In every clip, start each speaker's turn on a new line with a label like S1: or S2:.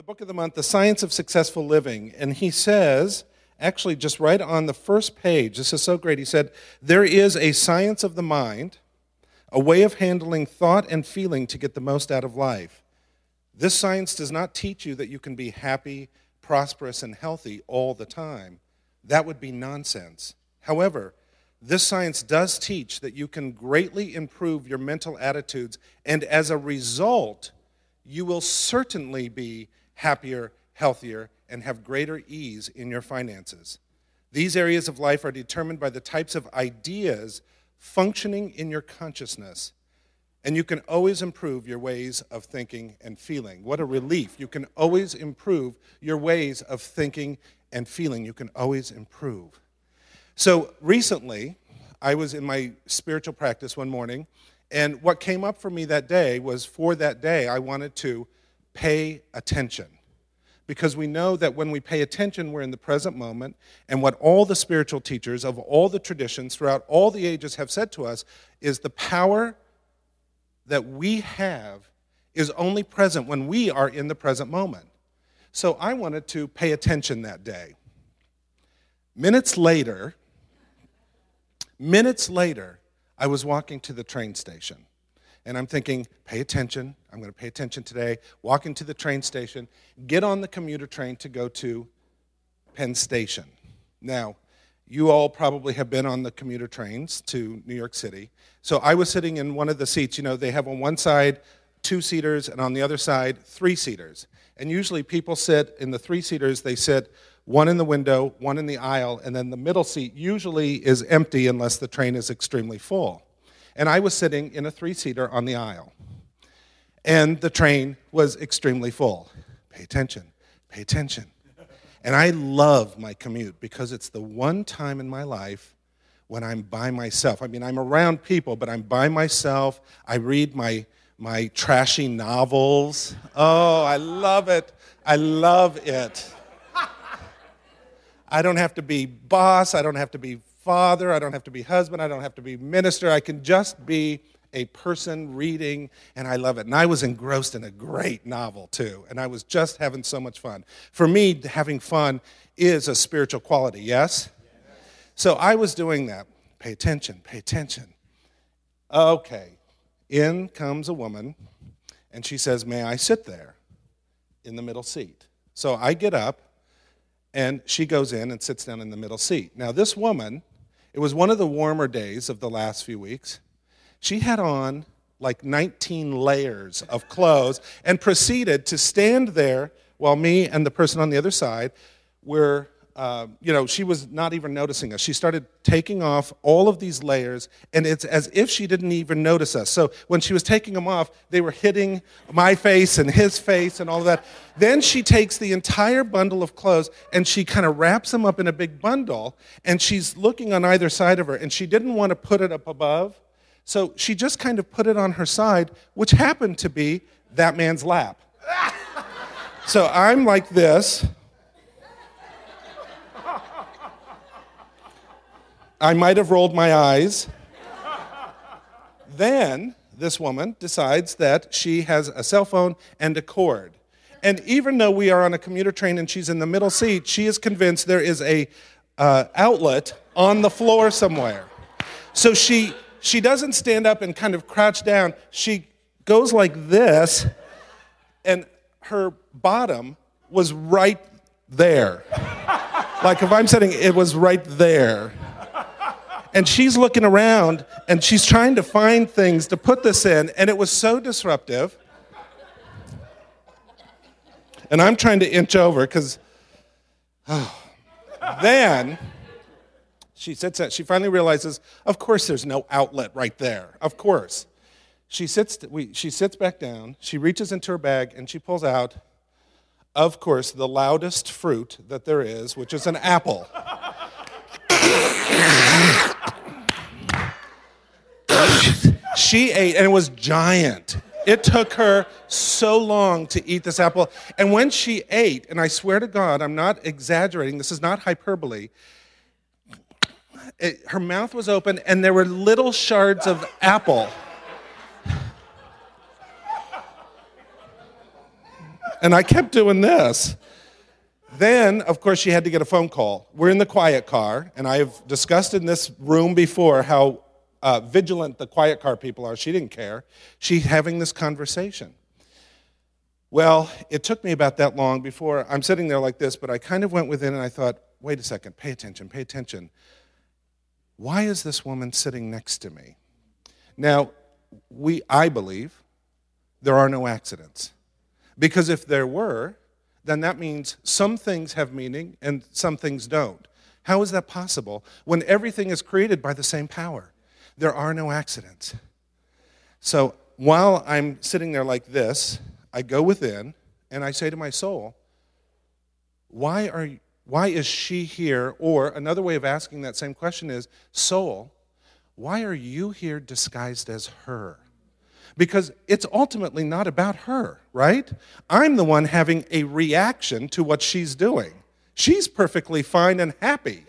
S1: book of the month, The Science of Successful Living. And he says, actually just right on the first page, this is so great, he said, there is a science of the mind, a way of handling thought and feeling to get the most out of life. This science does not teach you that you can be happy, prosperous, and healthy all the time. That would be nonsense. However, this science does teach that you can greatly improve your mental attitudes, and as a result, you will certainly be happier, healthier, and have greater ease in your finances. These areas of life are determined by the types of ideas functioning in your consciousness, and you can always improve your ways of thinking and feeling. What a relief. You can always improve your ways of thinking and feeling. You can always improve. So recently, I was in my spiritual practice one morning, and what came up for me that day was, for that day, I wanted to pay attention. Because we know that when we pay attention, we're in the present moment, and what all the spiritual teachers of all the traditions throughout all the ages have said to us is the power that we have is only present when we are in the present moment. So I wanted to pay attention that day. Minutes later, I was walking to the train station, and I'm thinking, pay attention, I'm going to pay attention today, walk into the train station, get on the commuter train to go to Penn Station. Now, you all probably have been on the commuter trains to New York City. So I was sitting in one of the seats. You know, they have on one side 2-seaters, and on the other side 3-seaters. And usually people sit in the 3-seaters, they sit one in the window, one in the aisle, and then the middle seat usually is empty unless the train is extremely full. And I was sitting in a 3-seater on the aisle. And the train was extremely full. Pay attention, pay attention. And I love my commute because it's the one time in my life when I'm by myself. I mean, I'm around people, but I'm by myself. I read my trashy novels. Oh, I love it. I love it. I don't have to be boss. I don't have to be father. I don't have to be husband. I don't have to be minister. I can just be a person reading, and I love it. And I was engrossed in a great novel, too, and I was just having so much fun. For me, having fun is a spiritual quality, yes? So I was doing that. Pay attention, pay attention. Okay, in comes a woman, and she says, may I sit there in the middle seat? So I get up, and she goes in and sits down in the middle seat. Now, this woman, it was one of the warmer days of the last few weeks. She had on like 19 layers of clothes and proceeded to stand there while me and the person on the other side were, she was not even noticing us. She started taking off all of these layers, and it's as if she didn't even notice us. So when she was taking them off, they were hitting my face and his face and all of that. Then she takes the entire bundle of clothes, and she kind of wraps them up in a big bundle, and she's looking on either side of her, and she didn't want to put it up above. So she just kind of put it on her side, which happened to be that man's lap. So I'm like this. I might have rolled my eyes. Then this woman decides that she has a cell phone and a cord. And even though we are on a commuter train and she's in the middle seat, she is convinced there is a outlet on the floor somewhere. So she doesn't stand up and kind of crouch down. She goes like this, and her bottom was right there. Like if I'm sitting, it was right there. And she's looking around, and she's trying to find things to put this in, and it was so disruptive. And I'm trying to inch over, because then she finally realizes, of course there's no outlet right there, of course. She sits back down, she reaches into her bag, and she pulls out, of course, the loudest fruit that there is, which is an apple. She ate, and it was giant. It took her so long to eat this apple. And when she ate, and I swear to God, I'm not exaggerating, this is not hyperbole, her mouth was open, and there were little shards of apple. And I kept doing this. Then, of course, she had to get a phone call. We're in the quiet car, and I've discussed in this room before how vigilant the quiet car people are. She didn't care. She's having this conversation. Well, it took me about that long before I'm sitting there like this, but I kind of went within and I thought, wait a second, pay attention, pay attention. Why is this woman sitting next to me? Now, I believe there are no accidents. Because if there were, then that means some things have meaning and some things don't. How is that possible when everything is created by the same power? There are no accidents. So while I'm sitting there like this, I go within and I say to my soul, why is she here? Or another way of asking that same question is, soul, why are you here disguised as her? Because it's ultimately not about her, right? I'm the one having a reaction to what she's doing. She's perfectly fine and happy,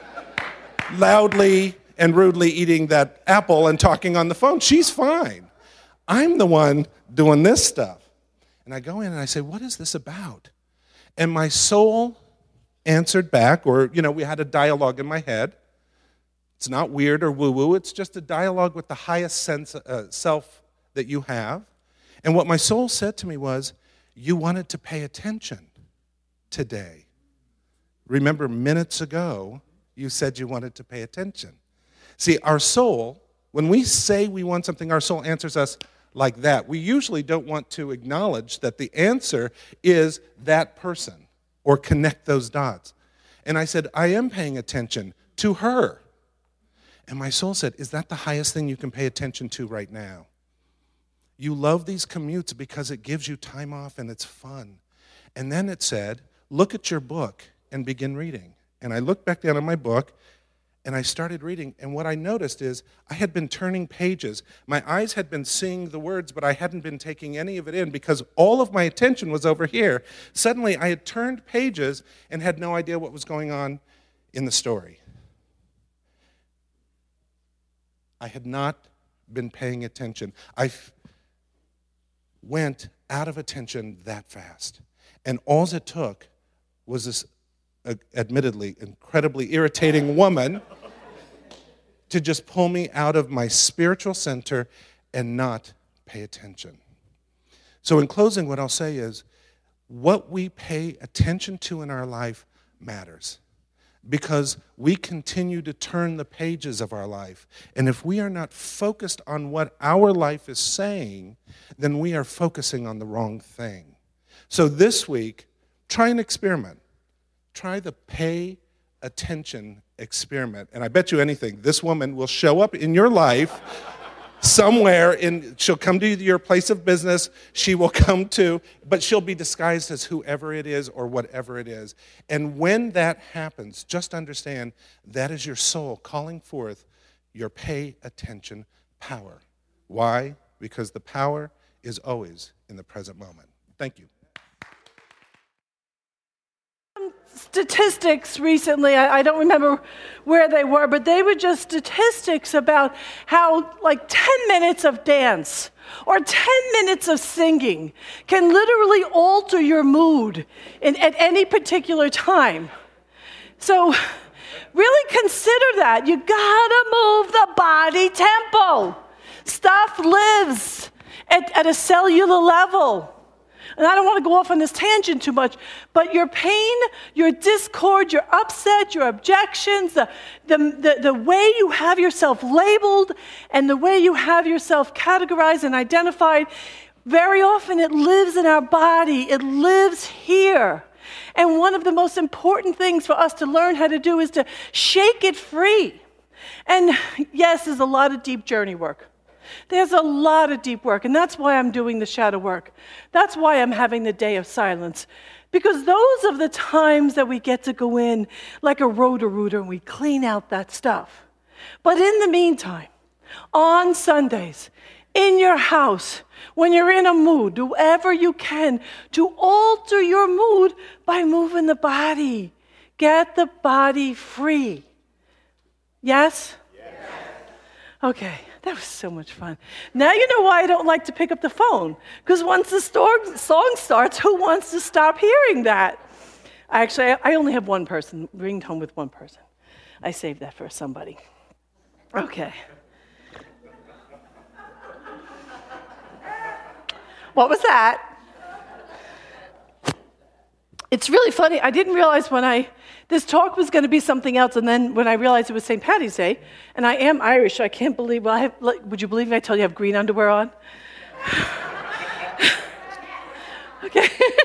S1: loudly and rudely eating that apple and talking on the phone. She's fine. I'm the one doing this stuff. And I go in and I say, what is this about? And my soul answered back, or, we had a dialogue in my head. It's not weird or woo-woo. It's just a dialogue with the highest self that you have. And what my soul said to me was, you wanted to pay attention today. Remember, minutes ago, you said you wanted to pay attention. See, our soul, when we say we want something, our soul answers us like that. We usually don't want to acknowledge that the answer is that person or connect those dots. And I said, I am paying attention to her. And my soul said, is that the highest thing you can pay attention to right now? You love these commutes because it gives you time off and it's fun. And then it said, look at your book and begin reading. And I looked back down at my book and I started reading. And what I noticed is I had been turning pages. My eyes had been seeing the words, but I hadn't been taking any of it in because all of my attention was over here. Suddenly I had turned pages and had no idea what was going on in the story. I had not been paying attention. I went out of attention that fast. And all it took was this, admittedly, incredibly irritating woman to just pull me out of my spiritual center and not pay attention. So in closing, what I'll say is, what we pay attention to in our life matters. Because we continue to turn the pages of our life. And if we are not focused on what our life is saying, then we are focusing on the wrong thing. So this week, try an experiment. Try the pay attention experiment. And I bet you anything, this woman will show up in your life somewhere, she'll come to your place of business, but she'll be disguised as whoever it is or whatever it is. And when that happens, just understand that is your soul calling forth your pay attention power. Why? Because the power is always in the present moment. Thank you.
S2: Statistics recently, I don't remember where they were, but they were just statistics about how 10 minutes of dance or 10 minutes of singing can literally alter your mood at any particular time. So really consider that. You gotta move the body tempo. Stuff lives at a cellular level. And I don't want to go off on this tangent too much, but your pain, your discord, your upset, your objections, the way you have yourself labeled and the way you have yourself categorized and identified, very often it lives in our body. It lives here. And one of the most important things for us to learn how to do is to shake it free. And yes, there's a lot of deep journey work. There's a lot of deep work, and that's why I'm doing the shadow work. That's why I'm having the day of silence. Because those are the times that we get to go in like a Roto-Rooter and we clean out that stuff. But in the meantime, on Sundays, in your house, when you're in a mood, do whatever you can to alter your mood by moving the body. Get the body free. Yes? Okay, that was so much fun. Now you know why I don't like to pick up the phone. Because once the song starts, who wants to stop hearing that? Actually, I only have one person, ringed home with one person. I saved that for somebody. Okay. What was that? It's really funny. I didn't realize this talk was going to be something else, and then when I realized it was St. Patty's Day, and I am Irish, so I can't believe, would you believe me I told you I have green underwear on? Okay.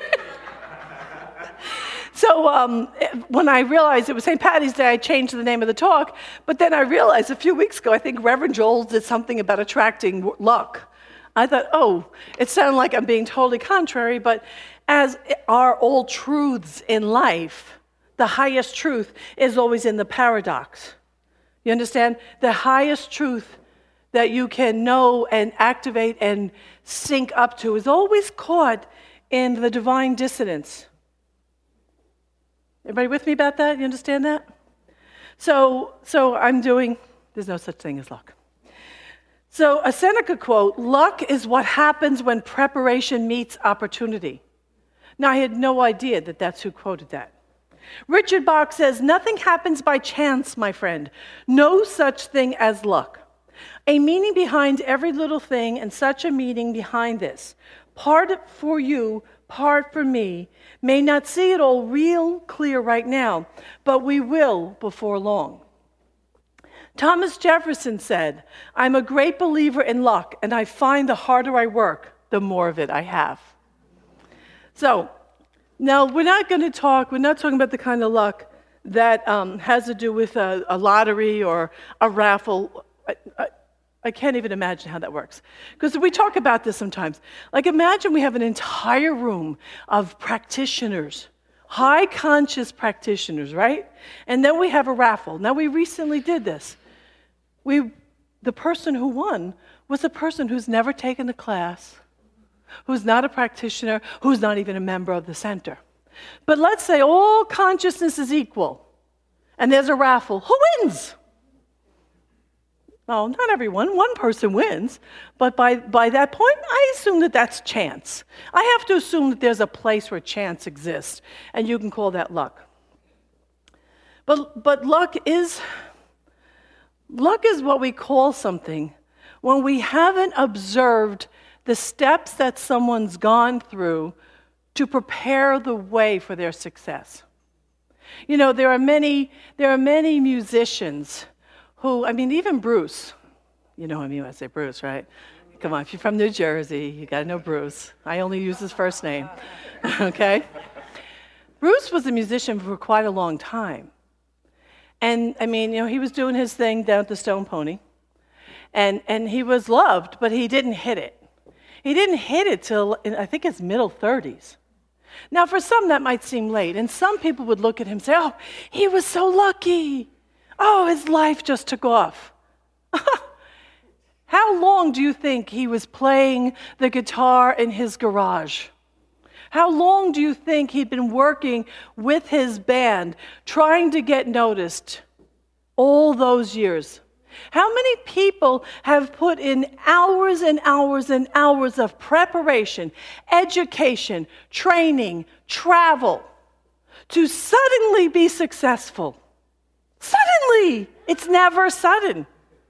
S2: So when I realized it was St. Patty's Day, I changed the name of the talk, but then I realized a few weeks ago, I think Reverend Joel did something about attracting luck. I thought, it sounded like I'm being totally contrary, but as are all truths in life, the highest truth is always in the paradox. You understand? The highest truth that you can know and activate and sync up to is always caught in the divine dissonance. Everybody with me about that? You understand that? So there's no such thing as luck. So a Seneca quote, luck is what happens when preparation meets opportunity. Now, I had no idea that that's who quoted that. Richard Bach says, nothing happens by chance, my friend. No such thing as luck. A meaning behind every little thing and such a meaning behind this. Part for you, part for me. May not see it all real clear right now, but we will before long. Thomas Jefferson said, I'm a great believer in luck, and I find the harder I work, the more of it I have. So, now we're not talking about the kind of luck that has to do with a lottery or a raffle. I can't even imagine how that works. Because we talk about this sometimes. Like imagine we have an entire room of practitioners, high conscious practitioners, right? And then we have a raffle. Now we recently did this. The person who won was a person who's never taken the class, who's not a practitioner, who's not even a member of the center. But let's say all consciousness is equal, and there's a raffle. Who wins? Oh, not everyone. One person wins. But by that point, I assume that that's chance. I have to assume that there's a place where chance exists, and you can call that luck. But luck is what we call something when we haven't observed the steps that someone's gone through to prepare the way for their success. You know, there are many musicians who, even Bruce, you know him, you want to say Bruce, right? Come on, if you're from New Jersey, you got to know Bruce. I only use his first name, okay? Bruce was a musician for quite a long time. And, he was doing his thing down at the Stone Pony, and he was loved, but he didn't hit it. He didn't hit it till, I think, his middle 30s. Now, for some, that might seem late, and some people would look at him and say, he was so lucky. His life just took off. How long do you think he was playing the guitar in his garage? How long do you think he'd been working with his band, trying to get noticed all those years? How many people have put in hours and hours and hours of preparation, education, training, travel, to suddenly be successful? Suddenly! It's never sudden.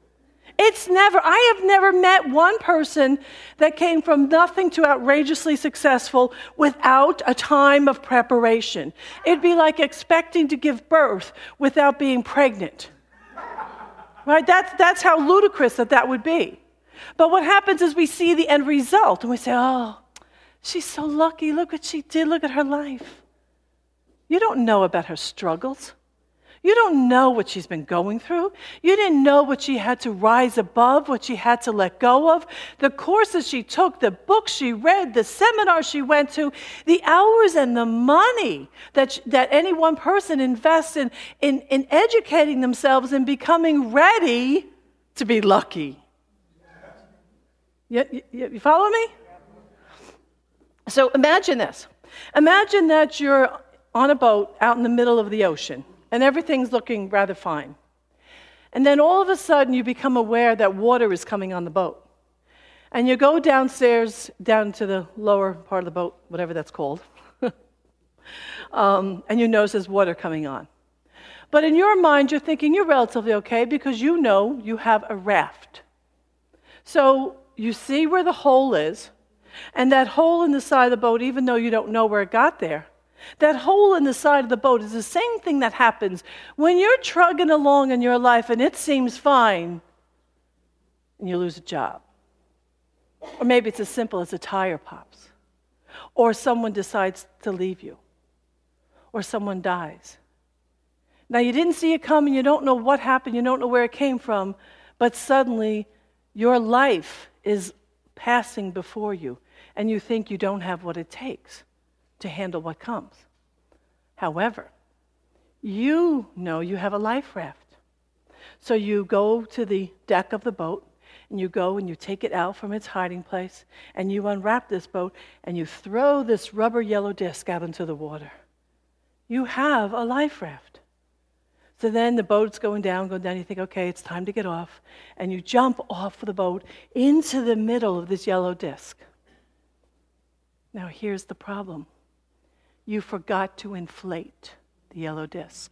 S2: I have never met one person that came from nothing to outrageously successful without a time of preparation. It'd be like expecting to give birth without being pregnant. Right? That's how ludicrous that would be. But what happens is we see the end result and we say, she's so lucky. Look what she did. Look at her life. You don't know about her struggles. You don't know what she's been going through. You didn't know what she had to rise above, what she had to let go of, the courses she took, the books she read, the seminars she went to, the hours and the money that any one person invests in educating themselves and becoming ready to be lucky. You follow me? So imagine this. Imagine that you're on a boat out in the middle of the ocean, and everything's looking rather fine. And then all of a sudden you become aware that water is coming on the boat. And you go downstairs, down to the lower part of the boat, whatever that's called, and you notice there's water coming on. But in your mind, you're thinking you're relatively okay because you know you have a raft. So you see where the hole is, and that hole in the side of the boat, even though you don't know where it got there, that hole in the side of the boat is the same thing that happens when you're trudging along in your life and it seems fine, and you lose a job. Or maybe it's as simple as a tire pops, or someone decides to leave you, or someone dies. Now, you didn't see it coming, you don't know what happened, you don't know where it came from, but suddenly your life is passing before you, and you think you don't have what it takes to handle what comes. However, you know you have a life raft. So you go to the deck of the boat, and you go and you take it out from its hiding place, and you unwrap this boat, and you throw this rubber yellow disc out into the water. You have a life raft. So then the boat's going down, you think, okay, it's time to get off. And you jump off the boat into the middle of this yellow disc. Now here's the problem. You forgot to inflate the yellow disc.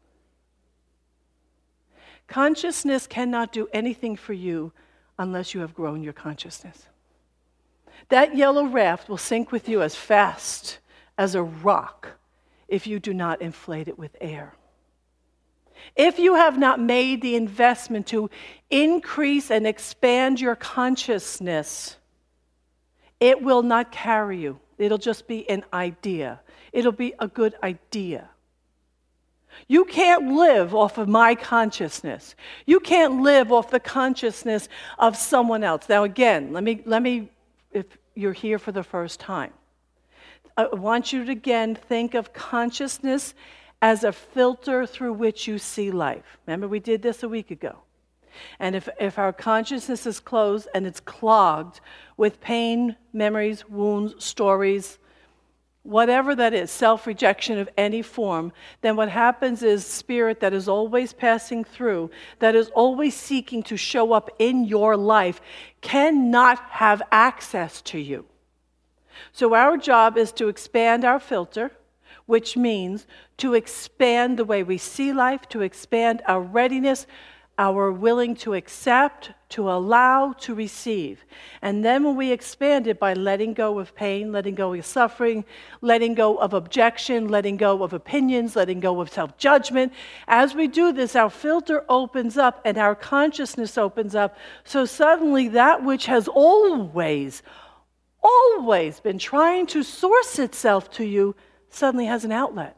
S2: Consciousness cannot do anything for you unless you have grown your consciousness. That yellow raft will sink with you as fast as a rock if you do not inflate it with air. If you have not made the investment to increase and expand your consciousness, it will not carry you. It'll just be an idea. It'll be a good idea. You can't live off of my consciousness. You can't live off the consciousness of someone else. Now again, let me, if you're here for the first time, I want you to again think of consciousness as a filter through which you see life. Remember, we did this a week ago. And if our consciousness is closed and it's clogged with pain, memories, wounds, stories, whatever that is, self-rejection of any form, then what happens is spirit that is always passing through, that is always seeking to show up in your life, cannot have access to you. So our job is to expand our filter, which means to expand the way we see life, to expand our readiness, our willing to accept, to allow, to receive. And then when we expand it by letting go of pain, letting go of suffering, letting go of objection, letting go of opinions, letting go of self-judgment, as we do this, our filter opens up and our consciousness opens up. So suddenly that which has always been trying to source itself to you suddenly has an outlet.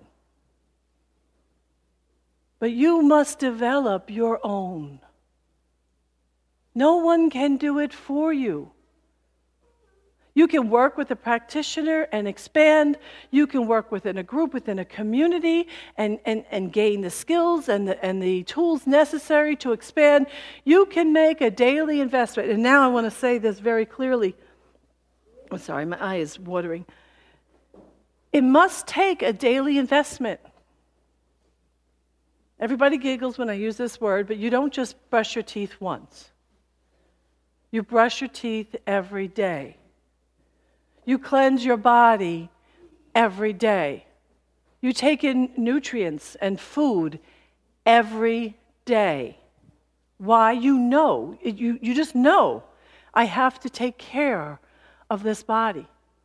S2: But you must develop your own. No one can do it for you. You can work with a practitioner and expand. You can work within a group, within a community, and gain the skills and the tools necessary to expand. You can make a daily investment. And now I want to say this very clearly. I'm sorry, my eye is watering. It must take a daily investment. Everybody giggles when I use this word, but you don't just brush your teeth once. You brush your teeth every day. You cleanse your body every day. You take in nutrients and food every day. Why? You know. You just know. I have to take care of this body.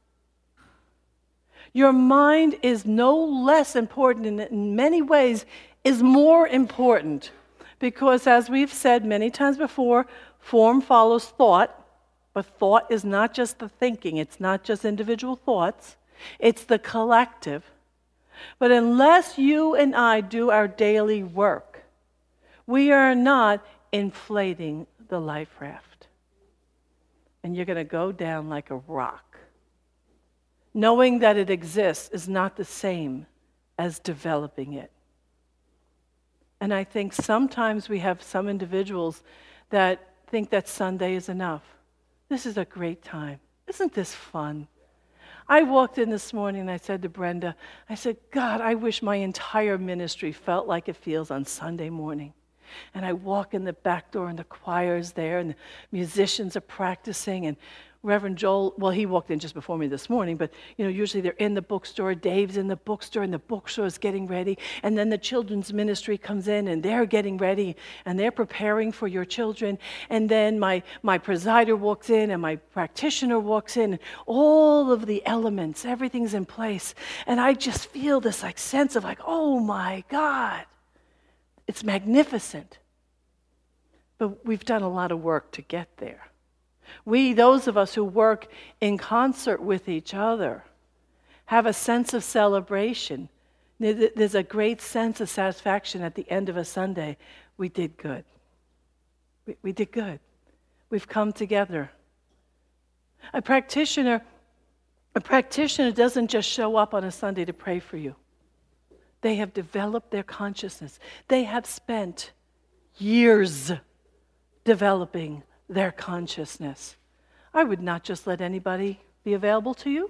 S2: Your mind is no less important, and in many ways is more important, because as we've said many times before, form follows thought, but thought is not just the thinking, it's not just individual thoughts, it's the collective. But unless you and I do our daily work, we are not inflating the life raft. And you're going to go down like a rock. Knowing that it exists is not the same as developing it. And I think sometimes we have some individuals that think that Sunday is enough. This is a great time. Isn't this fun? I walked in this morning and I said to Brenda, I said, God, I wish my entire ministry felt like it feels on Sunday morning. And I walk in the back door and the choir's there and the musicians are practicing. And Reverend Joel, well, he walked in just before me this morning, but usually they're in the bookstore. Dave's in the bookstore and the bookstore is getting ready. And then the children's ministry comes in and they're getting ready and they're preparing for your children. And then my presider walks in and my practitioner walks in. And all of the elements, everything's in place. And I just feel this sense of oh my God. It's magnificent. But we've done a lot of work to get there. Those of us who work in concert with each other, have a sense of celebration. There's a great sense of satisfaction at the end of a Sunday. We did good. We did good. We've come together. A practitioner doesn't just show up on a Sunday to pray for you. They have developed their consciousness. They have spent years developing their consciousness. I would not just let anybody be available to you.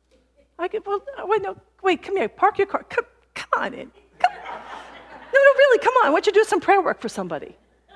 S2: Wait, come here, park your car. Come on in. Come. No, really, come on. I want you to do some prayer work for somebody.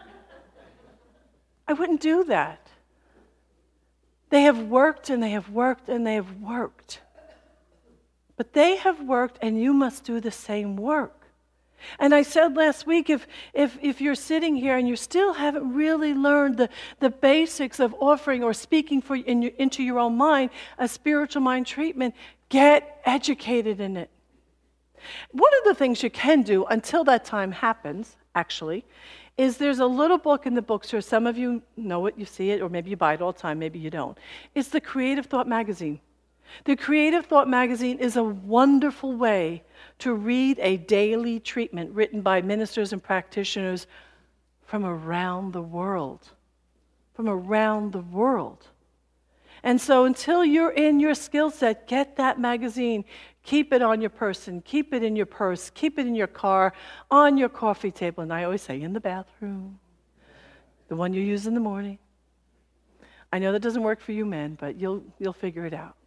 S2: I wouldn't do that. They have worked and they have worked and they have worked. But they have worked and you must do the same work. And I said last week, if you're sitting here and you still haven't really learned the basics of offering or speaking into your own mind, a spiritual mind treatment, get educated in it. One of the things you can do until that time happens, actually, is there's a little book in the bookstore. Some of you know it, you see it, or maybe you buy it all the time, maybe you don't. It's the Creative Thought magazine. The Creative Thought magazine is a wonderful way to read a daily treatment written by ministers and practitioners from around the world. From around the world. And so until you're in your skill set, get that magazine. Keep it on your person. Keep it in your purse. Keep it in your car, on your coffee table. And I always say, in the bathroom. The one you use in the morning. I know that doesn't work for you men, but you'll figure it out.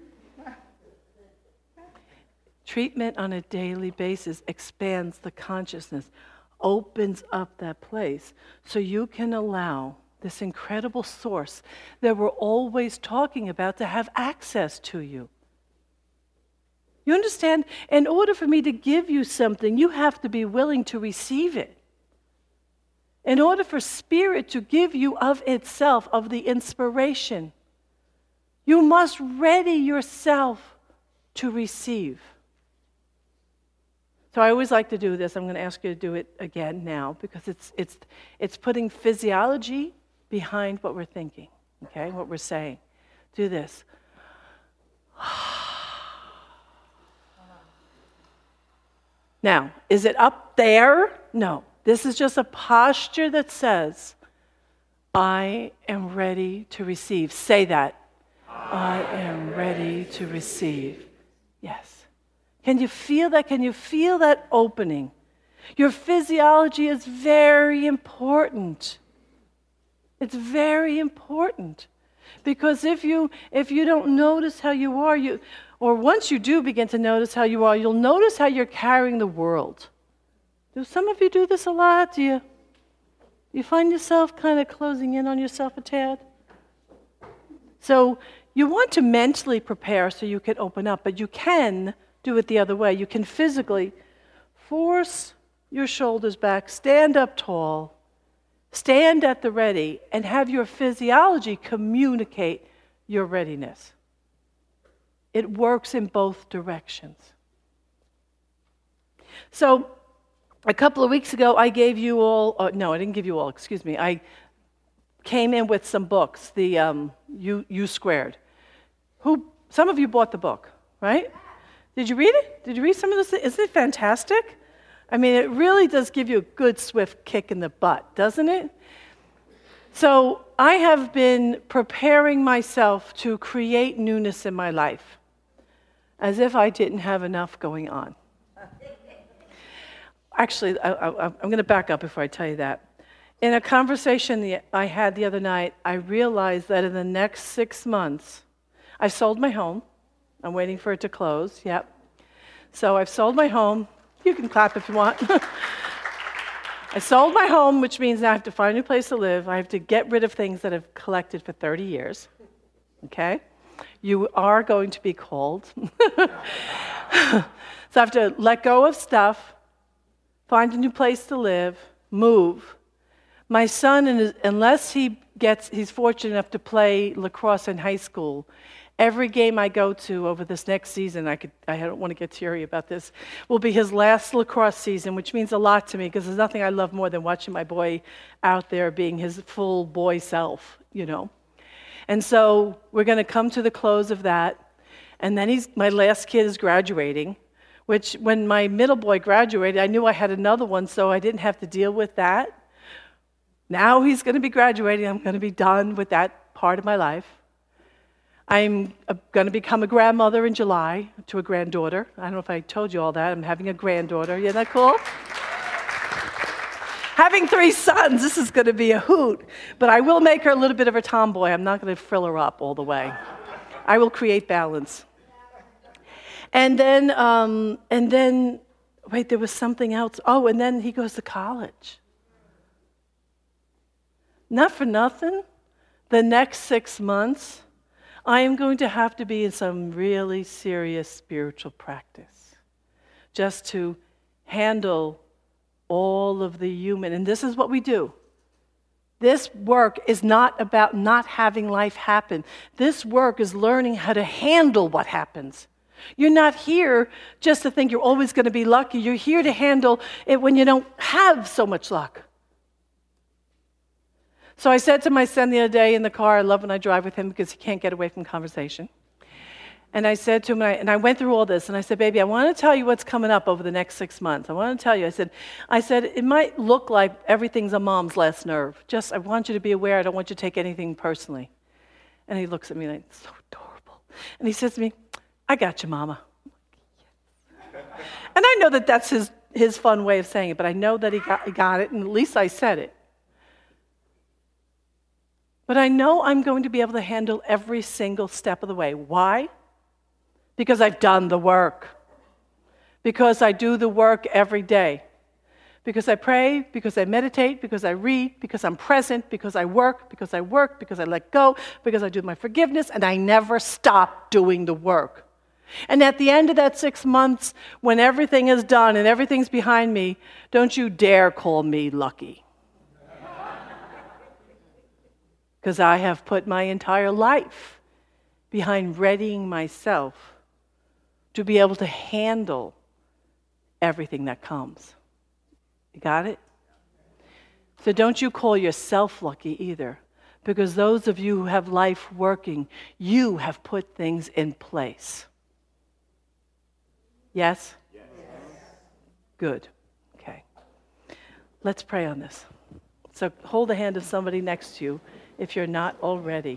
S2: Treatment on a daily basis expands the consciousness, opens up that place so you can allow this incredible source that we're always talking about to have access to you. You understand? In order for me to give you something, you have to be willing to receive it. In order for Spirit to give you of itself, of the inspiration, you must ready yourself to receive. So I always like to do this. I'm going to ask you to do it again now because it's putting physiology behind what we're thinking, okay, what we're saying. Do this. Now, is it up there? No. This is just a posture that says, I am ready to receive. Say that. I am ready to receive. Yes. Can you feel that? Can you feel that opening? Your physiology is very important. It's very important. Because if you don't notice how you are, or once you do begin to notice how you are, you'll notice how you're carrying the world. Do some of you do this a lot? Do you find yourself kind of closing in on yourself a tad? So you want to mentally prepare so you can open up, but you can do it the other way. You can physically force your shoulders back, stand up tall, stand at the ready, and have your physiology communicate your readiness. It works in both directions. So, a couple of weeks ago, I gave you all, no, I didn't give you all, excuse me. I came in with some books, the U Squared. Some of you bought the book, right? Did you read it? Did you read some of this? Isn't it fantastic? I mean, it really does give you a good, swift kick in the butt, doesn't it? So I have been preparing myself to create newness in my life, as if I didn't have enough going on. Actually, I'm going to back up before I tell you that. In a conversation I had the other night, I realized that in the next 6 months, I've sold my home. I'm waiting for it to close, yep. So I've sold my home. You can clap if you want. I sold my home, which means I have to find a new place to live. I have to get rid of things that I've collected for 30 years. Okay? You are going to be called. So I have to let go of stuff, find a new place to live, move. My son, unless he's fortunate enough to play lacrosse in high school, every game I go to over this next season, I don't want to get teary about this, will be his last lacrosse season, which means a lot to me because there's nothing I love more than watching my boy out there being his full boy self, you know. And so we're going to come to the close of that. And then my last kid is graduating, which when my middle boy graduated, I knew I had another one, so I didn't have to deal with that. Now he's going to be graduating. I'm going to be done with that part of my life. I'm going to become a grandmother in July to a granddaughter. I don't know if I told you all that. I'm having a granddaughter. Isn't that cool? Having 3 sons, this is going to be a hoot. But I will make her a little bit of a tomboy. I'm not going to frill her up all the way. I will create balance. And then, wait, there was something else. Oh, and then he goes to college. Not for nothing, the next 6 months, I am going to have to be in some really serious spiritual practice just to handle all of the human. And this is what we do. This work is not about not having life happen. This work is learning how to handle what happens. You're not here just to think you're always going to be lucky. You're here to handle it when you don't have so much luck. So I said to my son the other day in the car, I love when I drive with him because he can't get away from conversation. And I said to him, and I went through all this, and I said, baby, I want to tell you what's coming up over the next 6 months. I want to tell you. I said, it might look like everything's a mom's last nerve. Just, I want you to be aware. I don't want you to take anything personally. And he looks at me like, so adorable. And he says to me, I got you, Mama. And I know that that's his fun way of saying it, but I know that he got it, and at least I said it. But I know I'm going to be able to handle every single step of the way. Why? Because I've done the work. Because I do the work every day. Because I pray, because I meditate, because I read, because I'm present, because I work, because I let go, because I do my forgiveness, and I never stop doing the work. And at the end of that 6 months, when everything is done and everything's behind me, don't you dare call me lucky. Because I have put my entire life behind readying myself to be able to handle everything that comes. You got it? So don't you call yourself lucky either, because those of you who have life working, you have put things in place. Yes? Yes. Good. Okay. Let's pray on this. So hold the hand of somebody next to you if you're not already.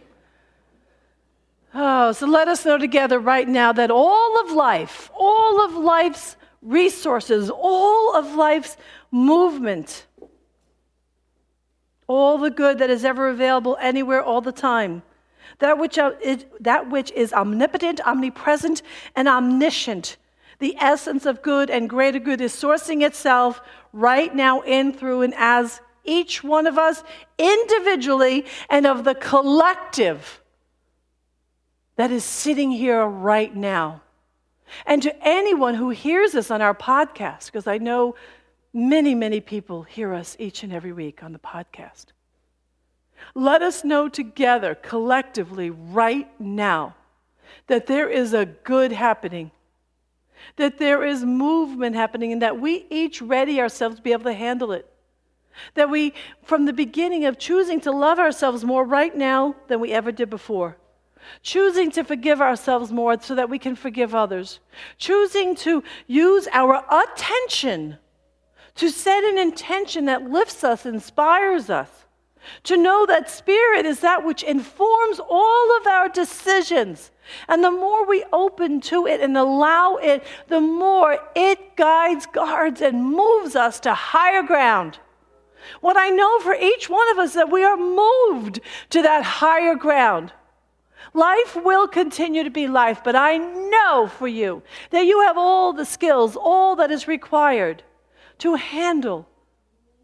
S2: Oh, so let us know together right now that all of life's resources, all of life's movement, all the good that is ever available anywhere all the time, that which is omnipotent, omnipresent, and omniscient, the essence of good and greater good is sourcing itself right now in, through, and as each one of us individually and of the collective that is sitting here right now. And to anyone who hears us on our podcast, because I know many, many people hear us each and every week on the podcast. Let us know together, collectively, right now, that there is a good happening, that there is movement happening, and that we each ready ourselves to be able to handle it. That we, from the beginning of choosing to love ourselves more right now than we ever did before, choosing to forgive ourselves more so that we can forgive others, choosing to use our attention to set an intention that lifts us, inspires us, to know that Spirit is that which informs all of our decisions. And the more we open to it and allow it, the more it guides, guards, and moves us to higher ground. What I know for each one of us is that we are moved to that higher ground. Life will continue to be life, but I know for you that you have all the skills, all that is required to handle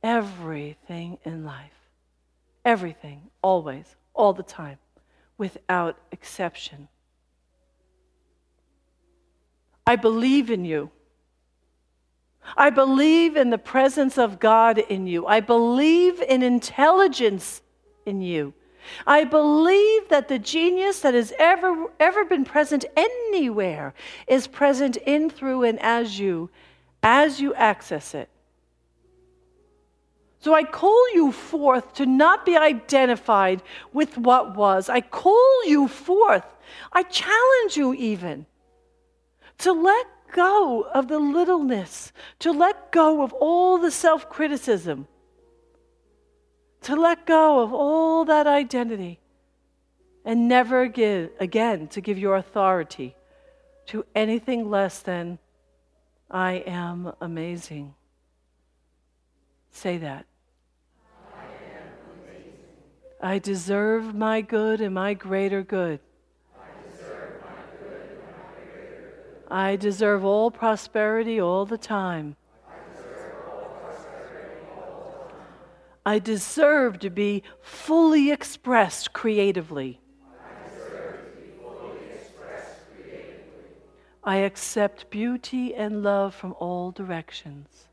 S2: everything in life. Everything, always, all the time, without exception. I believe in you. I believe in the presence of God in you. I believe in intelligence in you. I believe that the genius that has ever been present anywhere is present in, through, and as you access it. So I call you forth to not be identified with what was. I call you forth. I challenge you even to let go of the littleness, to let go of all the self-criticism, to let go of all that identity, and never again to give your authority to anything less than, I am amazing. Say that.
S3: I am amazing.
S2: I deserve my good and my greater good. I deserve all prosperity all the time. I deserve to be fully expressed creatively. I accept beauty and love from all directions.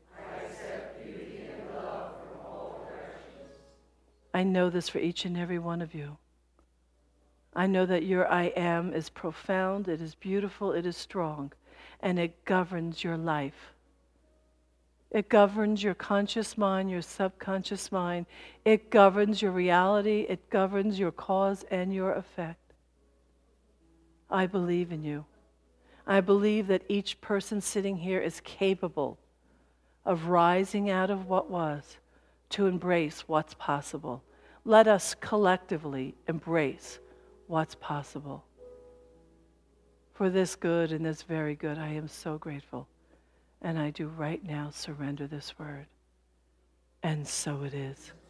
S2: I know this for each and every one of you. I know that your I am is profound, it is beautiful, it is strong, and it governs your life. It governs your conscious mind, your subconscious mind. It governs your reality. It governs your cause and your effect. I believe in you. I believe that each person sitting here is capable of rising out of what was to embrace what's possible. Let us collectively embrace what's possible. For this good and this very good, I am so grateful. And I do right now surrender this word. And so it is.